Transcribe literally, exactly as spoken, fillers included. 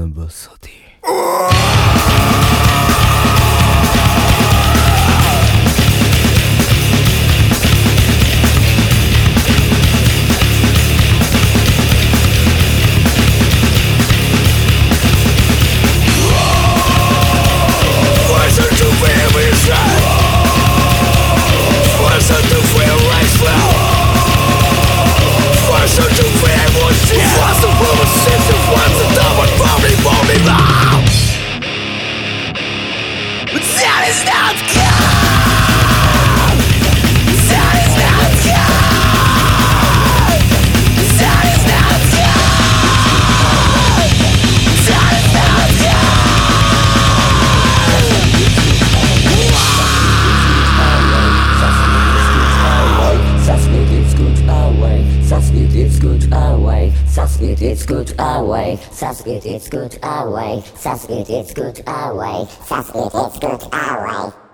Number thirty. That is not God. That is not God. That is not God. That is not Sasgit, it's good our way. Sasgit, it's good our way. Sasgit, it's good our way. Sasgit, it's good our way. Sasgit, it's good our way.